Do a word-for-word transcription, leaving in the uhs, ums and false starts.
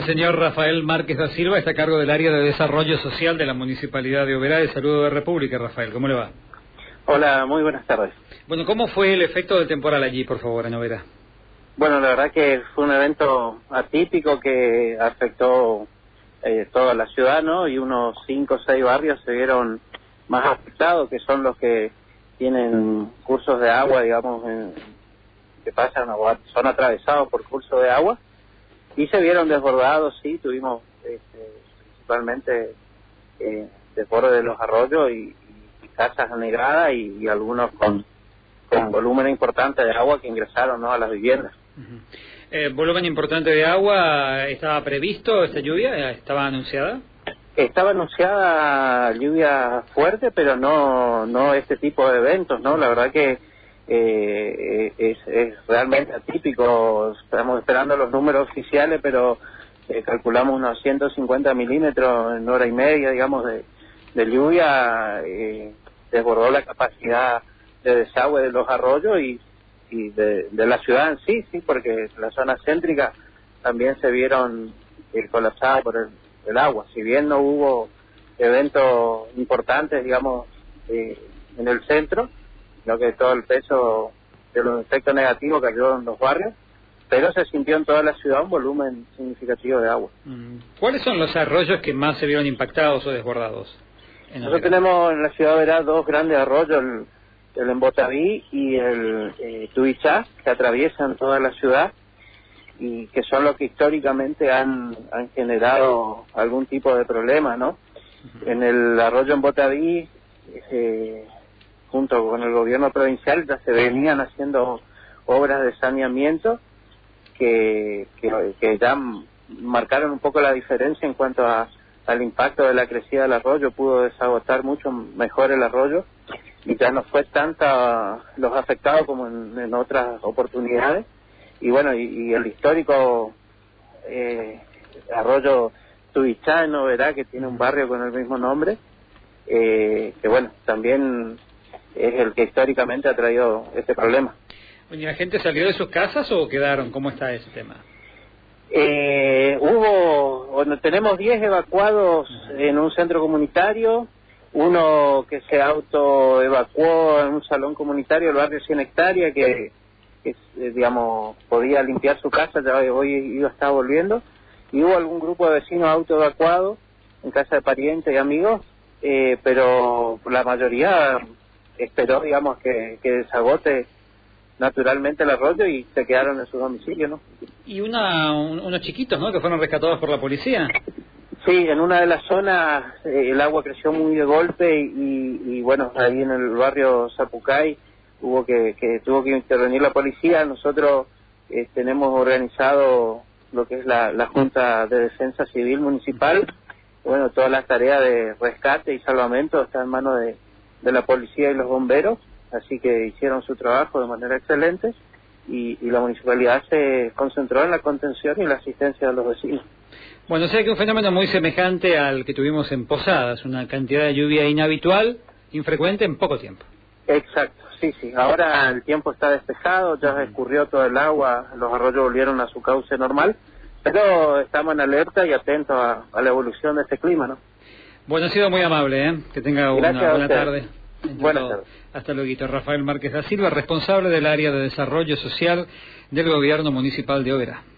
Señor Rafael Márquez da Silva está a cargo del área de desarrollo social de la Municipalidad de Oberá. De Saludo de República, Rafael, ¿cómo le va? Hola, muy buenas tardes. Bueno, ¿cómo fue el efecto del temporal allí, por favor, en Oberá? Bueno, la verdad que fue un evento atípico que afectó eh, toda la ciudad, ¿no? Y unos cinco o seis barrios se vieron más afectados, que son los que tienen cursos de agua, digamos, en, que pasan o son atravesados por cursos de agua. Y se vieron desbordados, sí, tuvimos este, principalmente eh, desborde de los arroyos y, y casas anegadas y, y algunos con, con volumen importante de agua que ingresaron, ¿no?, a las viviendas. Uh-huh. eh, ¿Volumen importante de agua estaba previsto esta lluvia? ¿Estaba anunciada? Estaba anunciada lluvia fuerte, pero no no este tipo de eventos, ¿no? La verdad que Eh, es, es realmente atípico. Estamos esperando los números oficiales, pero eh, calculamos unos ciento cincuenta milímetros en hora y media, digamos, de, de lluvia. Eh, desbordó la capacidad de desagüe de los arroyos y, y de, de la ciudad en sí, sí, porque la zona céntrica también se vieron eh, colapsadas por el, el agua. Si bien no hubo eventos importantes, digamos, eh, en el centro, sino que todo el peso de los efectos negativos cayó en los barrios, pero se sintió en toda la ciudad un volumen significativo de agua. ¿Cuáles son los arroyos que más se vieron impactados o desbordados? Nosotros tenemos en la ciudad de Oberá dos grandes arroyos, el, el Embotaví y el eh, Tuichá, que atraviesan toda la ciudad y que son los que históricamente han, han generado algún tipo de problema, ¿no? Uh-huh. En el arroyo Embotaví, eh, junto con el gobierno provincial, ya se venían haciendo obras de saneamiento que, que, que ya marcaron un poco la diferencia en cuanto a, al impacto de la crecida del arroyo. Pudo desagotar mucho mejor el arroyo y ya no fue tanta los afectados como en, en otras oportunidades. Y bueno, y, y el histórico eh, arroyo Tuichá en Oberá, que tiene un barrio con el mismo nombre, eh, que bueno, también es el que históricamente ha traído este problema. ¿La gente salió de sus casas o quedaron? ¿Cómo está ese tema? Eh, hubo, bueno, tenemos diez evacuados en un centro comunitario, uno que se autoevacuó en un salón comunitario del barrio cien hectáreas, que, que eh, digamos, podía limpiar su casa, ya hoy iba a estar volviendo, y hubo algún grupo de vecinos autoevacuados en casa de parientes y amigos, eh, pero la mayoría esperó, digamos, que, que desagote naturalmente el arroyo y se quedaron en su domicilio, ¿no? Y una, un, unos chiquitos, ¿no?, que fueron rescatados por la policía. Sí, en una de las zonas eh, el agua creció muy de golpe y, y bueno, ahí en el barrio Zapucay hubo que, que tuvo que intervenir la policía. Nosotros eh, tenemos organizado lo que es la, la Junta de Defensa Civil Municipal. Bueno, todas las tareas de rescate y salvamento están en manos de de la policía y los bomberos, así que hicieron su trabajo de manera excelente y, y la municipalidad se concentró en la contención y la asistencia de los vecinos. Bueno, o sea que un fenómeno muy semejante al que tuvimos en Posadas, una cantidad de lluvia inhabitual, infrecuente en poco tiempo. Exacto, sí, sí. Ahora el tiempo está despejado, ya escurrió todo el agua, los arroyos volvieron a su cauce normal, pero estamos en alerta y atentos a, a la evolución de este clima, ¿no? Bueno, ha sido muy amable, ¿eh? Que tenga una Gracias buena tarde. Buenas tardes. Hasta luego. Rafael Márquez da Silva, responsable del área de desarrollo social del gobierno municipal de Oberá.